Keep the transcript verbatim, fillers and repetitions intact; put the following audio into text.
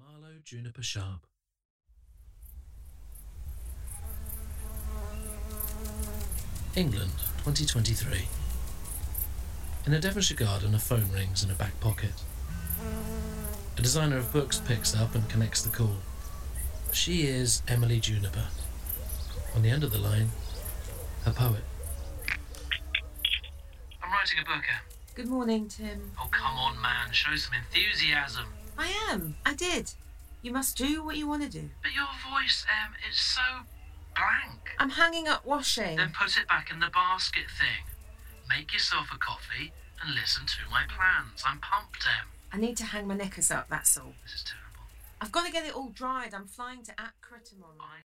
Marlowe Juniper Sharp. England, twenty twenty-three. In a Devonshire garden, a phone rings in a back pocket. A designer of books picks up and connects the call. She is Emily Juniper. On the end of the line, a poet. I'm writing a book, Em. Good morning, Tim. Oh, come on, man. Show some enthusiasm. I am. I did. You must do what you want to do. But your voice, Em, is so blank. I'm hanging up washing. Then put it back in the basket thing. Make yourself a coffee and listen to my plans. I'm pumped, Em. I need to hang my knickers up, that's all. This is terrible. I've got to get it all dried. I'm flying to Accra tomorrow. I